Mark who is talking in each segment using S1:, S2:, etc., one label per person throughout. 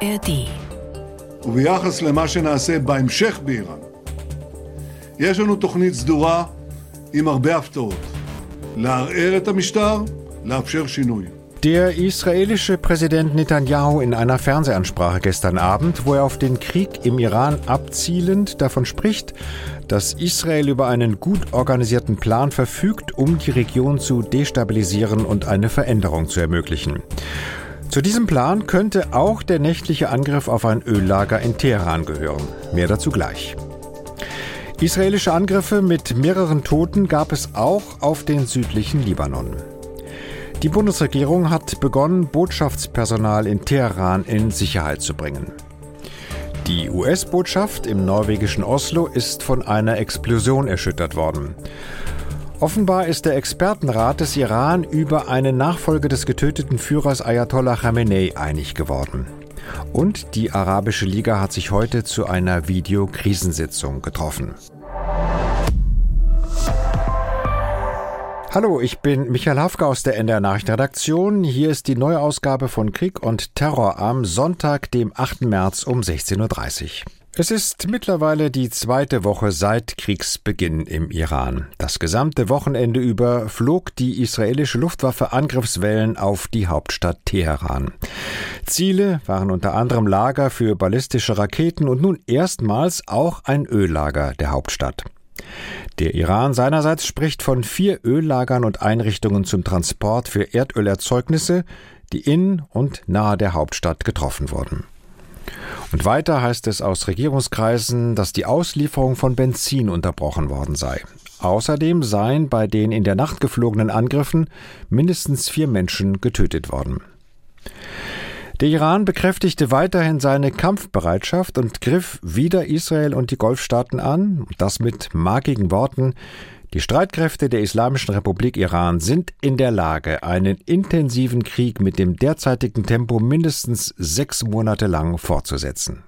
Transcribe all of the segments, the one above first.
S1: ARD.
S2: וביחס למה שנעשה בהמשך באיראן, יש לנו תוכנית סדורה עם הרבה הפתעות. לערער את המשטר, לאפשר שינוי.
S3: Der israelische Präsident Netanyahu in einer Fernsehansprache gestern Abend, wo er auf den Krieg im Iran abzielend davon spricht, dass Israel über einen gut organisierten Plan verfügt, um die Region zu destabilisieren und eine Veränderung zu ermöglichen. Zu diesem Plan könnte auch der nächtliche Angriff auf ein Öllager in Teheran gehören. Mehr dazu gleich. Israelische Angriffe mit mehreren Toten gab es auch auf den südlichen Libanon. Die Bundesregierung hat begonnen, Botschaftspersonal in Teheran in Sicherheit zu bringen. Die US-Botschaft im norwegischen Oslo ist von einer Explosion erschüttert worden. Offenbar ist der Expertenrat des Iran über eine Nachfolge des getöteten Führers Ayatollah Khamenei einig geworden. Und die Arabische Liga hat sich heute zu einer Videokrisensitzung getroffen. Hallo, ich bin Michael Hafke aus der NDR Nachrichtenredaktion. Hier ist die neue Ausgabe von Krieg und Terror am Sonntag, dem 8. März um 16.30 Uhr. Es ist mittlerweile die zweite Woche seit Kriegsbeginn im Iran. Das gesamte Wochenende über flog die israelische Luftwaffe Angriffswellen auf die Hauptstadt Teheran. Ziele waren unter anderem Lager für ballistische Raketen und nun erstmals auch ein Öllager der Hauptstadt. Der Iran seinerseits spricht von 4 Öllagern und Einrichtungen zum Transport für Erdölerzeugnisse, die in und nahe der Hauptstadt getroffen wurden. Und weiter heißt es aus Regierungskreisen, dass die Auslieferung von Benzin unterbrochen worden sei. Außerdem seien bei den in der Nacht geflogenen Angriffen mindestens 4 Menschen getötet worden. Der Iran bekräftigte weiterhin seine Kampfbereitschaft und griff wieder Israel und die Golfstaaten an, das mit markigen Worten: Die Streitkräfte der Islamischen Republik Iran sind in der Lage, einen intensiven Krieg mit dem derzeitigen Tempo mindestens 6 Monate lang fortzusetzen.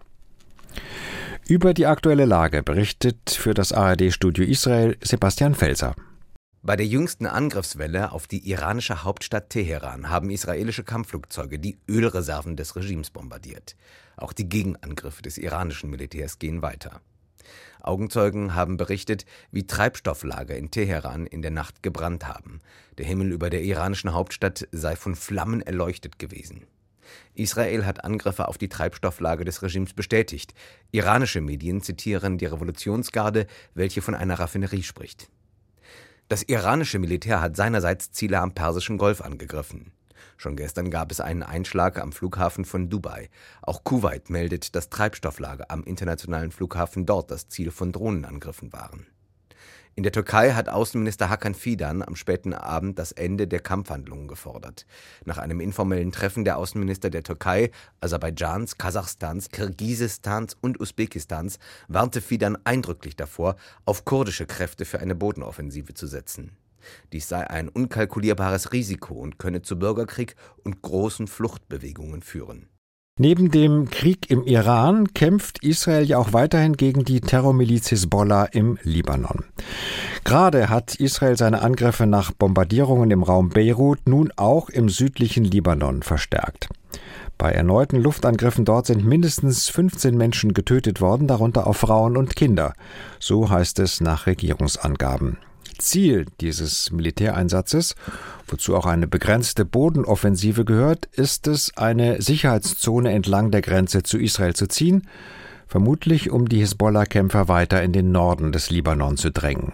S3: Über die aktuelle Lage berichtet für das ARD-Studio Israel Sebastian Felser.
S4: Bei der jüngsten Angriffswelle auf die iranische Hauptstadt Teheran haben israelische Kampfflugzeuge die Ölreserven des Regimes bombardiert. Auch die Gegenangriffe des iranischen Militärs gehen weiter. Augenzeugen haben berichtet, wie Treibstofflager in Teheran in der Nacht gebrannt haben. Der Himmel über der iranischen Hauptstadt sei von Flammen erleuchtet gewesen. Israel hat Angriffe auf die Treibstofflager des Regimes bestätigt. Iranische Medien zitieren die Revolutionsgarde, welche von einer Raffinerie spricht. Das iranische Militär hat seinerseits Ziele am Persischen Golf angegriffen. Schon gestern gab es einen Einschlag am Flughafen von Dubai. Auch Kuwait meldet, dass Treibstofflager am internationalen Flughafen dort das Ziel von Drohnenangriffen waren. In der Türkei hat Außenminister Hakan Fidan am späten Abend das Ende der Kampfhandlungen gefordert. Nach einem informellen Treffen der Außenminister der Türkei, Aserbaidschans, Kasachstans, Kirgisistans und Usbekistans warnte Fidan eindrücklich davor, auf kurdische Kräfte für eine Bodenoffensive zu setzen. Dies sei ein unkalkulierbares Risiko und könne zu Bürgerkrieg und großen Fluchtbewegungen führen.
S3: Neben dem Krieg im Iran kämpft Israel ja auch weiterhin gegen die Terrormiliz Hisbollah im Libanon. Gerade hat Israel seine Angriffe nach Bombardierungen im Raum Beirut nun auch im südlichen Libanon verstärkt. Bei erneuten Luftangriffen dort sind mindestens 15 Menschen getötet worden, darunter auch Frauen und Kinder. So heißt es nach Regierungsangaben. Ziel dieses Militäreinsatzes, wozu auch eine begrenzte Bodenoffensive gehört, ist es, eine Sicherheitszone entlang der Grenze zu Israel zu ziehen, vermutlich um die Hisbollah-Kämpfer weiter in den Norden des Libanon zu drängen.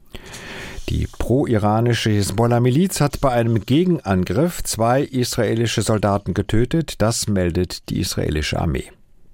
S3: Die pro-iranische Hisbollah-Miliz hat bei einem Gegenangriff 2 israelische Soldaten getötet, das meldet die israelische Armee.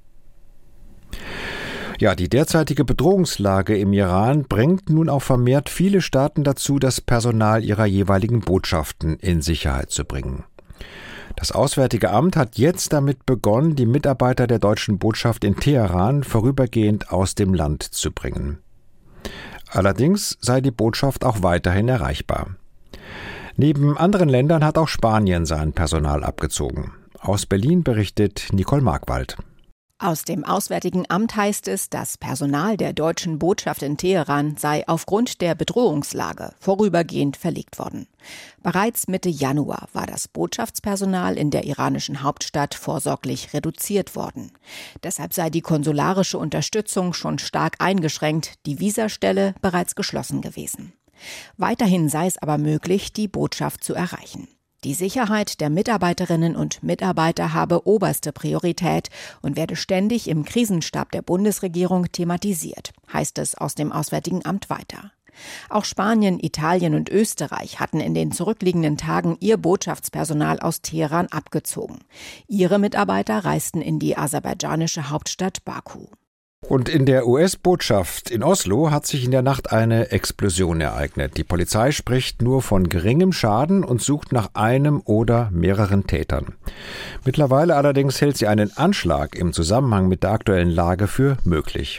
S3: Ja, die derzeitige Bedrohungslage im Iran bringt nun auch vermehrt viele Staaten dazu, das Personal ihrer jeweiligen Botschaften in Sicherheit zu bringen. Das Auswärtige Amt hat jetzt damit begonnen, die Mitarbeiter der deutschen Botschaft in Teheran vorübergehend aus dem Land zu bringen. Allerdings sei die Botschaft auch weiterhin erreichbar. Neben anderen Ländern hat auch Spanien sein Personal abgezogen. Aus Berlin berichtet Nicole Markwald.
S1: Aus dem Auswärtigen Amt heißt es, das Personal der deutschen Botschaft in Teheran sei aufgrund der Bedrohungslage vorübergehend verlegt worden. Bereits Mitte Januar war das Botschaftspersonal in der iranischen Hauptstadt vorsorglich reduziert worden. Deshalb sei die konsularische Unterstützung schon stark eingeschränkt, die Visastelle bereits geschlossen gewesen. Weiterhin sei es aber möglich, die Botschaft zu erreichen. Die Sicherheit der Mitarbeiterinnen und Mitarbeiter habe oberste Priorität und werde ständig im Krisenstab der Bundesregierung thematisiert, heißt es aus dem Auswärtigen Amt weiter. Auch Spanien, Italien und Österreich hatten in den zurückliegenden Tagen ihr Botschaftspersonal aus Teheran abgezogen. Ihre Mitarbeiter reisten in die aserbaidschanische Hauptstadt Baku.
S3: Und in der US-Botschaft in Oslo hat sich in der Nacht eine Explosion ereignet. Die Polizei spricht nur von geringem Schaden und sucht nach einem oder mehreren Tätern. Mittlerweile allerdings hält sie einen Anschlag im Zusammenhang mit der aktuellen Lage für möglich.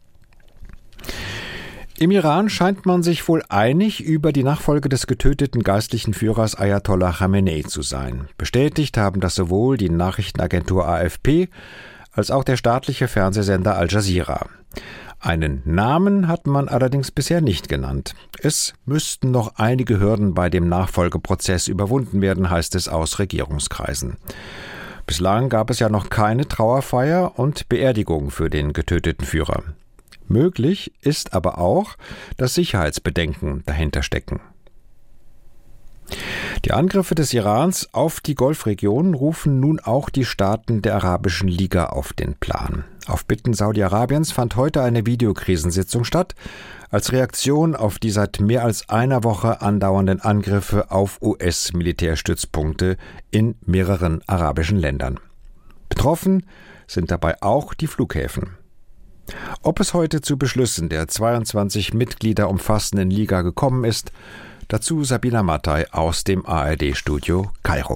S3: Im Iran scheint man sich wohl einig über die Nachfolge des getöteten geistlichen Führers Ayatollah Khamenei zu sein. Bestätigt haben das sowohl die Nachrichtenagentur AFP als auch der staatliche Fernsehsender Al Jazeera. Einen Namen hat man allerdings bisher nicht genannt. Es müssten noch einige Hürden bei dem Nachfolgeprozess überwunden werden, heißt es aus Regierungskreisen. Bislang gab es ja noch keine Trauerfeier und Beerdigung für den getöteten Führer. Möglich ist aber auch, dass Sicherheitsbedenken dahinter stecken. Die Angriffe des Irans auf die Golfregion rufen nun auch die Staaten der Arabischen Liga auf den Plan. Auf Bitten Saudi-Arabiens fand heute eine Videokrisensitzung statt, als Reaktion auf die seit mehr als einer Woche andauernden Angriffe auf US-Militärstützpunkte in mehreren arabischen Ländern. Betroffen sind dabei auch die Flughäfen. Ob es heute zu Beschlüssen der 22 Mitglieder umfassenden Liga gekommen ist, dazu Sabina Mattei aus dem ARD-Studio Kairo.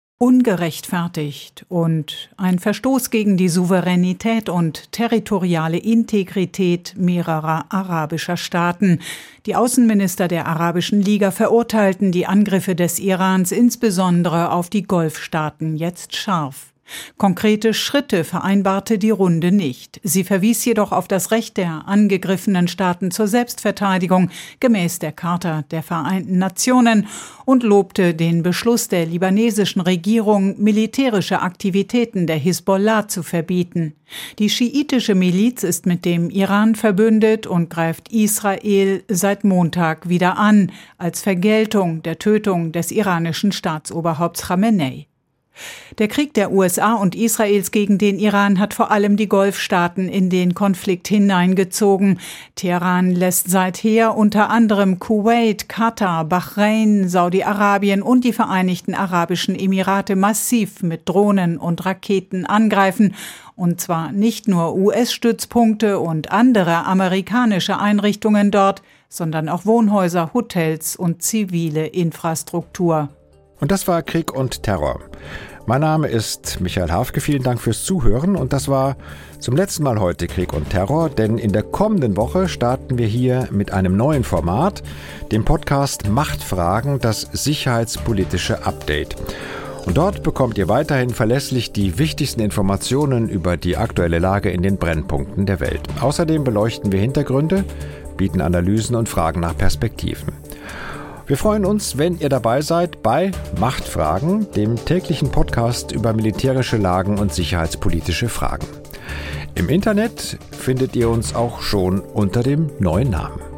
S5: Ungerechtfertigt und ein Verstoß gegen die Souveränität und territoriale Integrität mehrerer arabischer Staaten. Die Außenminister der Arabischen Liga verurteilten die Angriffe des Irans insbesondere auf die Golfstaaten jetzt scharf. Konkrete Schritte vereinbarte die Runde nicht. Sie verwies jedoch auf das Recht der angegriffenen Staaten zur Selbstverteidigung gemäß der Charta der Vereinten Nationen und lobte den Beschluss der libanesischen Regierung, militärische Aktivitäten der Hisbollah zu verbieten. Die schiitische Miliz ist mit dem Iran verbündet und greift Israel seit Montag wieder an, als Vergeltung der Tötung des iranischen Staatsoberhaupts Khamenei. Der Krieg der USA und Israels gegen den Iran hat vor allem die Golfstaaten in den Konflikt hineingezogen. Teheran lässt seither unter anderem Kuwait, Katar, Bahrain, Saudi-Arabien und die Vereinigten Arabischen Emirate massiv mit Drohnen und Raketen angreifen. Und zwar nicht nur US-Stützpunkte und andere amerikanische Einrichtungen dort, sondern auch Wohnhäuser, Hotels und zivile Infrastruktur.
S3: Und das war Krieg und Terror. Mein Name ist Michael Hafke, vielen Dank fürs Zuhören und das war zum letzten Mal heute Krieg und Terror, denn in der kommenden Woche starten wir hier mit einem neuen Format, dem Podcast Machtfragen, das sicherheitspolitische Update. Und dort bekommt ihr weiterhin verlässlich die wichtigsten Informationen über die aktuelle Lage in den Brennpunkten der Welt. Außerdem beleuchten wir Hintergründe, bieten Analysen und fragen nach Perspektiven. Wir freuen uns, wenn ihr dabei seid bei Machtfragen, dem täglichen Podcast über militärische Lagen und sicherheitspolitische Fragen. Im Internet findet ihr uns auch schon unter dem neuen Namen.